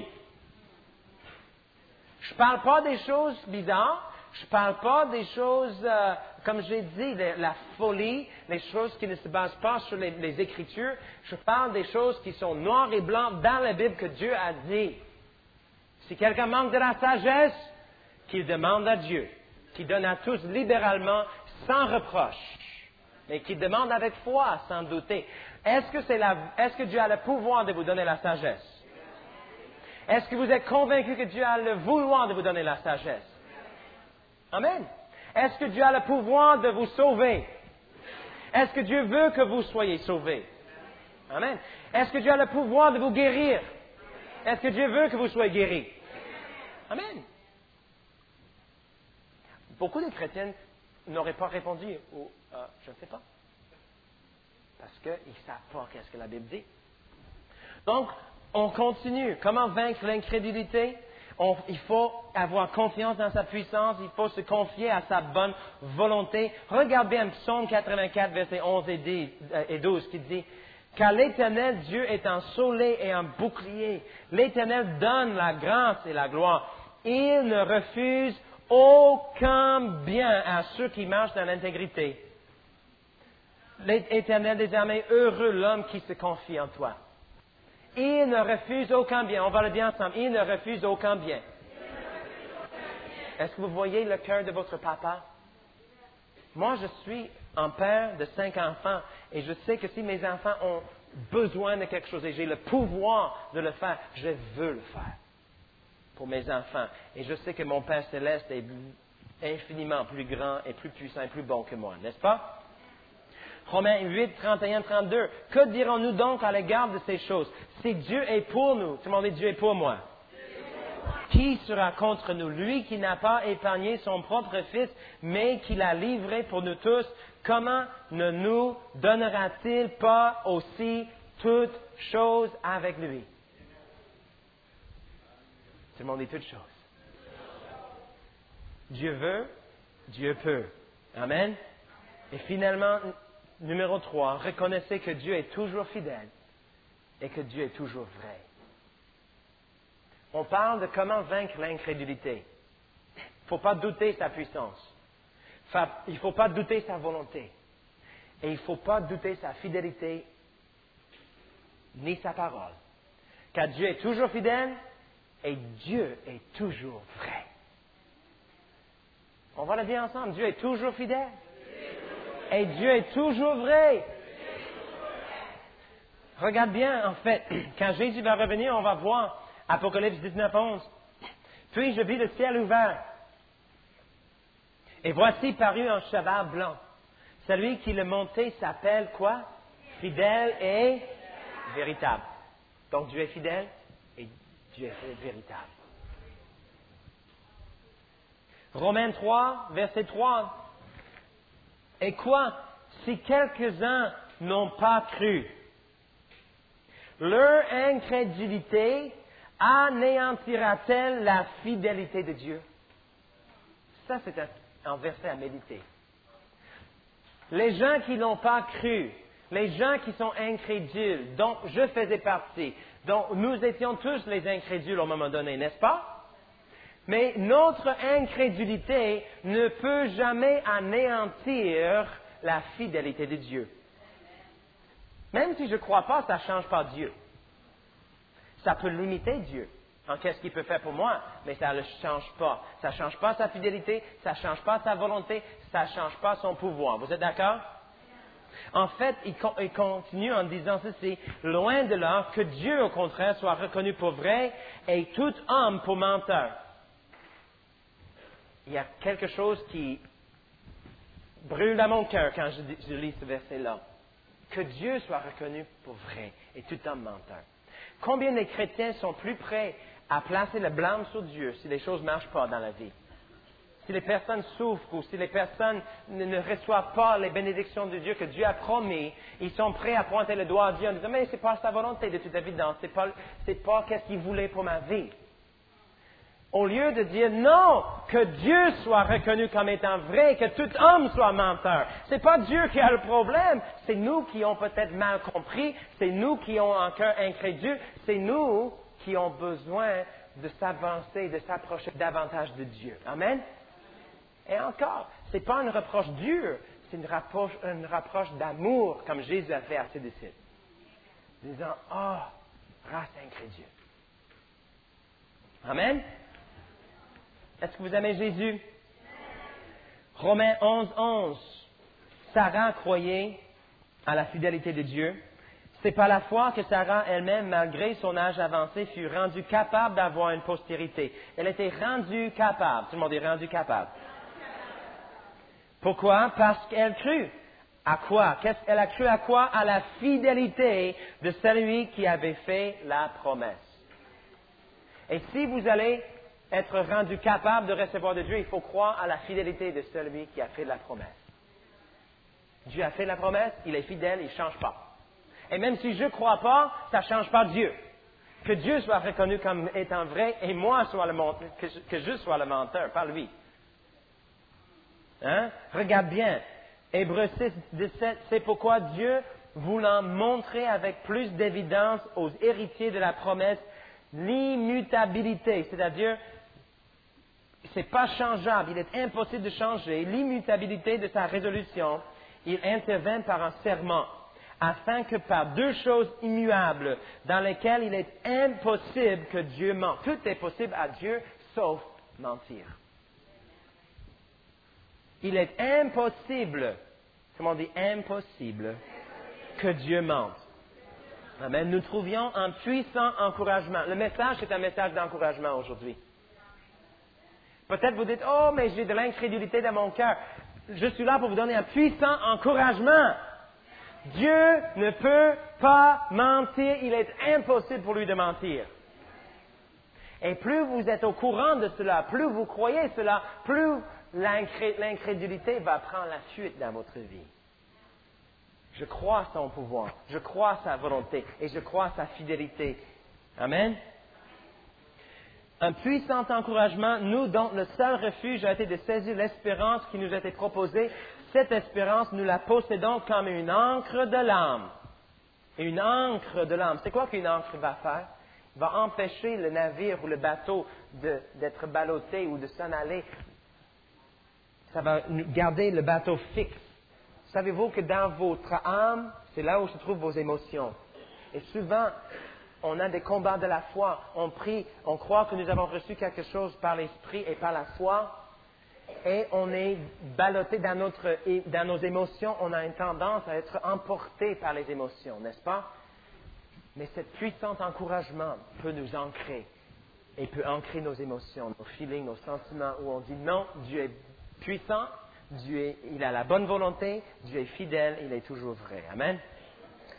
Je ne parle pas des choses bizarres, je ne parle pas des choses, comme j'ai dit, la folie, les choses qui ne se basent pas sur les Écritures. Je parle des choses qui sont noires et blancs dans la Bible que Dieu a dit. Si quelqu'un manque de la sagesse, qu'il demande à Dieu, qui donne à tous libéralement, sans reproche, mais qui demande avec foi, sans douter. Est-ce que Dieu a le pouvoir de vous donner la sagesse? Est-ce que vous êtes convaincu que Dieu a le vouloir de vous donner la sagesse? Amen. Est-ce que Dieu a le pouvoir de vous sauver? Est-ce que Dieu veut que vous soyez sauvés? Amen. Est-ce que Dieu a le pouvoir de vous guérir? Est-ce que Dieu veut que vous soyez guéris? Amen. Beaucoup de chrétiens n'auraient pas répondu je ne sais pas. Parce qu'ils ne savent pas ce que la Bible dit. Donc, on continue. Comment vaincre l'incrédulité? Il faut avoir confiance dans sa puissance. Il faut se confier à sa bonne volonté. Regarde bien Psaume 84, versets 11 et 12, qui dit « Car l'Éternel Dieu est un soleil et un bouclier. L'Éternel donne la grâce et la gloire. Il ne refuse aucun bien à ceux qui marchent dans l'intégrité. L'Éternel désormais heureux l'homme qui se confie en toi. » Il ne refuse aucun bien. On va le dire ensemble. Il ne refuse aucun bien. Est-ce que vous voyez le cœur de votre papa? Moi, je suis un père de 5 enfants et je sais que si mes enfants ont besoin de quelque chose et j'ai le pouvoir de le faire, je veux le faire pour mes enfants. Et je sais que mon Père céleste est infiniment plus grand et plus puissant et plus bon que moi, n'est-ce pas? Romains 8, 31, 32. Que dirons-nous donc à l'égard de ces choses? Si Dieu est pour nous, tout le monde dit Dieu est pour moi. Qui sera contre nous? Lui qui n'a pas épargné son propre Fils, mais qui l'a livré pour nous tous, comment ne nous donnera-t-il pas aussi toutes choses avec lui? Tout le monde dit toutes choses. Dieu veut, Dieu peut. Amen. Et finalement, numéro 3, reconnaissez que Dieu est toujours fidèle et que Dieu est toujours vrai. On parle de comment vaincre l'incrédulité. Il ne faut pas douter sa puissance. Il ne faut pas douter sa volonté. Et il ne faut pas douter sa fidélité ni sa parole. Car Dieu est toujours fidèle et Dieu est toujours vrai. On va le dire ensemble. Dieu est toujours fidèle. Et Dieu est toujours vrai. Regarde bien, en fait, quand Jésus va revenir, on va voir Apocalypse 19, 11. Puis je vis le ciel ouvert. Et voici parut un cheval blanc. Celui qui le montait s'appelle quoi? Fidèle et véritable. Donc Dieu est fidèle et Dieu est véritable. Romains 3, verset 3. Et quoi? Si quelques-uns n'ont pas cru, leur incrédulité anéantira-t-elle la fidélité de Dieu? Ça, c'est un verset à méditer. Les gens qui n'ont pas cru, les gens qui sont incrédules, dont je faisais partie, dont nous étions tous les incrédules au moment donné, n'est-ce pas? Mais notre incrédulité ne peut jamais anéantir la fidélité de Dieu. Même si je ne crois pas, ça ne change pas Dieu. Ça peut limiter Dieu en qu'est-ce qu'il peut faire pour moi, mais ça ne le change pas. Ça ne change pas sa fidélité, ça ne change pas sa volonté, ça ne change pas son pouvoir. Vous êtes d'accord? En fait, il continue en disant ceci, loin de là, que Dieu, au contraire, soit reconnu pour vrai et tout homme pour menteur. Il y a quelque chose qui brûle dans mon cœur quand je lis ce verset-là. Que Dieu soit reconnu pour vrai et tout homme menteur. Combien de chrétiens sont plus prêts à placer le blâme sur Dieu si les choses ne marchent pas dans la vie? Si les personnes souffrent ou si les personnes ne reçoivent pas les bénédictions de Dieu que Dieu a promis, ils sont prêts à pointer le doigt à Dieu en disant « Mais ce n'est pas sa volonté de toute évidence, ce n'est pas qu'est-ce qu'il voulait pour ma vie. » Au lieu de dire non, que Dieu soit reconnu comme étant vrai, que tout homme soit menteur. Ce n'est pas Dieu qui a le problème, c'est nous qui avons peut-être mal compris, c'est nous qui avons un cœur incrédule, c'est nous qui avons besoin de s'avancer, de s'approcher davantage de Dieu. Amen? Et encore, ce n'est pas une reproche dure, c'est une reproche d'amour, comme Jésus a fait à ses disciples. Disant, race incrédule. Amen? Est-ce que vous aimez Jésus? Romains 11, 11. Sarah croyait à la fidélité de Dieu. C'est par la foi que Sarah elle-même, malgré son âge avancé, fut rendue capable d'avoir une postérité. Elle était rendue capable. Tout le monde est rendu capable. Pourquoi? Parce qu'elle crut. À quoi? Elle a cru à quoi? À la fidélité de celui qui avait fait la promesse. Et si vous allez être rendu capable de recevoir de Dieu, il faut croire à la fidélité de celui qui a fait la promesse. Dieu a fait la promesse, il est fidèle, il ne change pas. Et même si je ne crois pas, ça ne change pas Dieu. Que Dieu soit reconnu comme étant vrai et moi que je sois le menteur, pas lui. Hein? Regarde bien, Hébreux 6, 17, c'est pourquoi Dieu, voulant montrer avec plus d'évidence aux héritiers de la promesse l'immutabilité, c'est-à-dire c'est pas changeable, il est impossible de changer, l'immutabilité de sa résolution, il intervint par un serment, afin que par deux choses immuables, dans lesquelles il est impossible que Dieu mente. Tout est possible à Dieu, sauf mentir. Il est impossible, comment on dit impossible, que Dieu mente. Amen. Nous trouvions un puissant encouragement. Le message, c'est un message d'encouragement aujourd'hui. Peut-être vous dites, oh, mais j'ai de l'incrédulité dans mon cœur. Je suis là pour vous donner un puissant encouragement. Dieu ne peut pas mentir. Il est impossible pour lui de mentir. Et plus vous êtes au courant de cela, plus vous croyez cela, plus l'incrédulité va prendre la fuite dans votre vie. Je crois à son pouvoir, je crois à sa volonté et je crois à sa fidélité. Amen. Un puissant encouragement, nous dont le seul refuge a été de saisir l'espérance qui nous a été proposée. Cette espérance, nous la possédons comme une encre de l'âme. Une encre de l'âme. C'est quoi qu'une encre va faire? Il va empêcher le navire ou le bateau d'être ballotté ou de s'en aller. Ça va garder le bateau fixe. Savez-vous que dans votre âme, c'est là où se trouvent vos émotions. Et souvent, on a des combats de la foi. On prie, on croit que nous avons reçu quelque chose par l'esprit et par la foi. Et on est ballotté dans nos émotions. On a une tendance à être emporté par les émotions, n'est-ce pas? Mais ce puissant encouragement peut nous ancrer. Et peut ancrer nos émotions, nos feelings, nos sentiments, où on dit non, Dieu est puissant, il a la bonne volonté, Dieu est fidèle, il est toujours vrai. Amen.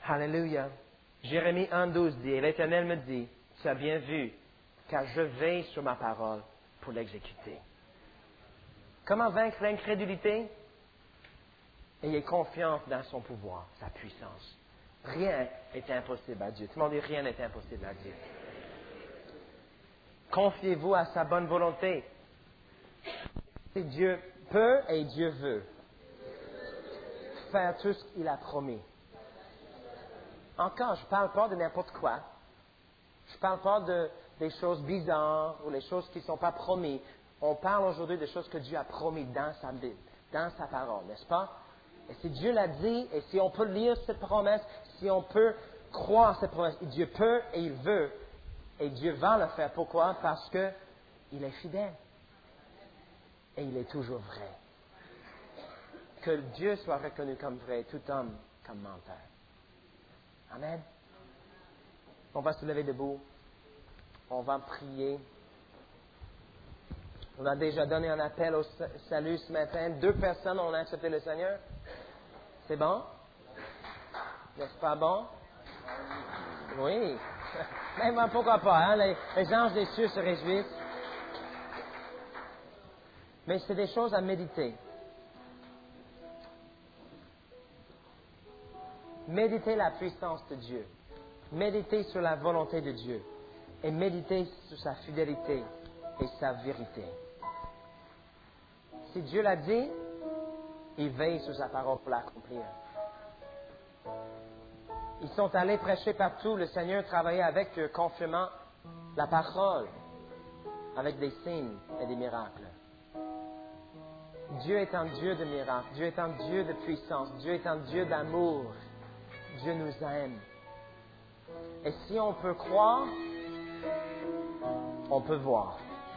Alléluia. Jérémie 1,12 dit, et l'Éternel me dit, tu as bien vu, car je veille sur ma parole pour l'exécuter. Comment vaincre l'incrédulité? Ayez confiance dans son pouvoir, sa puissance. Rien n'est impossible à Dieu. Tout le monde dit, rien n'est impossible à Dieu. Confiez-vous à sa bonne volonté. Dieu peut et Dieu veut faire tout ce qu'il a promis. Encore, je ne parle pas de n'importe quoi. Je ne parle pas des choses bizarres ou les choses qui ne sont pas promises. On parle aujourd'hui des choses que Dieu a promis dans sa Bible, dans sa parole, n'est-ce pas? Et si Dieu l'a dit, et si on peut lire cette promesse, si on peut croire cette promesse, Dieu peut et il veut, et Dieu va le faire. Pourquoi? Parce qu'il est fidèle. Et il est toujours vrai. Que Dieu soit reconnu comme vrai, tout homme comme menteur. Amen. On va se lever debout. On va prier. On a déjà donné un appel au salut ce matin. 2 personnes ont accepté le Seigneur. C'est bon? N'est-ce pas bon? Oui. Mais pourquoi pas, hein? Les anges des cieux se réjouissent. Mais c'est des choses à méditer. Méditez la puissance de Dieu. Méditez sur la volonté de Dieu. Et méditez sur sa fidélité et sa vérité. Si Dieu l'a dit, il veille sur sa parole pour l'accomplir. Ils sont allés prêcher partout. Le Seigneur travaillait avec eux, confirmant la parole, avec des signes et des miracles. Dieu est un Dieu de miracles. Dieu est un Dieu de puissance. Dieu est un Dieu d'amour. Dieu nous aime. Et si on peut croire, on peut voir.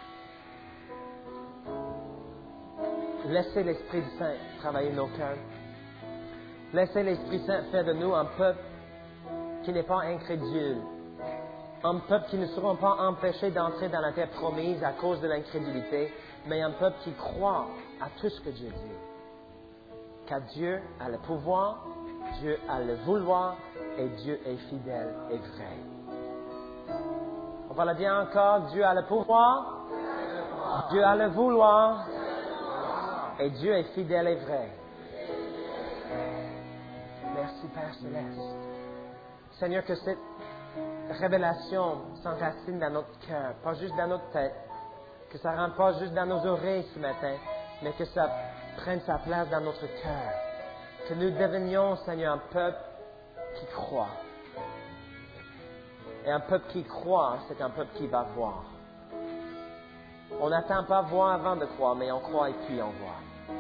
Laissez l'Esprit Saint travailler nos cœurs. Laissez l'Esprit Saint faire de nous un peuple qui n'est pas incrédule. Un peuple qui ne sera pas empêché d'entrer dans la terre promise à cause de l'incrédulité, mais un peuple qui croit à tout ce que Dieu dit. Car Dieu a le pouvoir, Dieu a le vouloir, et Dieu est fidèle et vrai. On va le dire encore, Dieu a le pouvoir, Dieu a le vouloir, et Dieu est fidèle et vrai. Merci Père Céleste. Seigneur, que cette révélation s'enracine dans notre cœur, pas juste dans notre tête, que ça ne rentre pas juste dans nos oreilles ce matin, mais que ça prenne sa place dans notre cœur. Que nous devenions, Seigneur, un peuple qui croit. Et un peuple qui croit, c'est un peuple qui va voir. On n'attend pas voir avant de croire, mais on croit et puis on voit.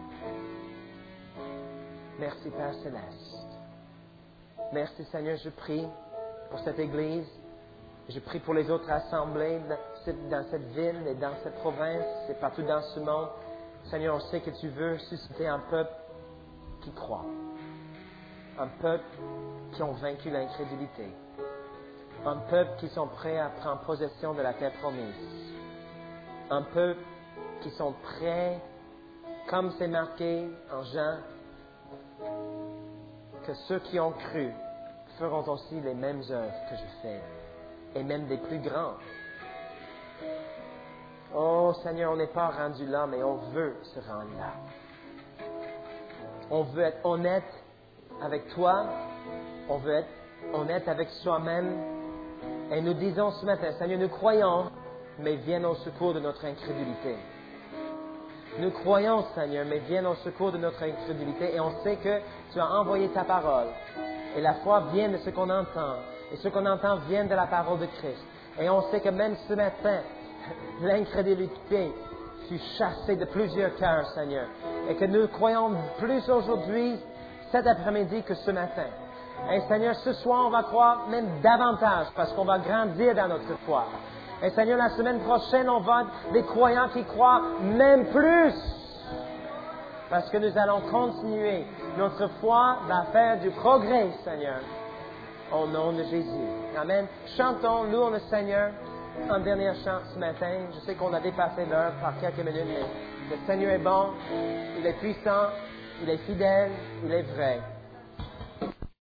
Merci Père Céleste. Merci Seigneur, je prie pour cette Église. Je prie pour les autres assemblées dans cette ville et dans cette province et partout dans ce monde. Seigneur, on sait que tu veux susciter un peuple qui croit. Un peuple qui ont vaincu l'incrédulité. Un peuple qui sont prêts à prendre possession de la terre promise. Un peuple qui sont prêts, comme c'est marqué en Jean, que ceux qui ont cru feront aussi les mêmes œuvres que je fais, et même des plus grandes. Oh Seigneur, on n'est pas rendu là, mais on veut se rendre là. On veut être honnête avec toi, on veut être honnête avec soi-même, et nous disons ce matin, Seigneur, nous croyons, mais viens au secours de notre incrédulité. Nous croyons, Seigneur, mais viens au secours de notre incrédulité, et on sait que tu as envoyé ta parole. Et la foi vient de ce qu'on entend. Et ce qu'on entend vient de la parole de Christ. Et on sait que même ce matin, l'incrédulité fut chassée de plusieurs cœurs, Seigneur. Et que nous croyons plus aujourd'hui, cet après-midi, que ce matin. Et Seigneur, ce soir, on va croire même davantage parce qu'on va grandir dans notre foi. Et Seigneur, la semaine prochaine, on va être des croyants qui croient même plus. Parce que nous allons continuer. Notre foi va faire du progrès, Seigneur. Au nom de Jésus. Amen. Chantons, louons le Seigneur. En dernier chant ce matin. Je sais qu'on a dépassé l'heure par quelques minutes, mais le Seigneur est bon. Il est puissant. Il est fidèle. Il est vrai.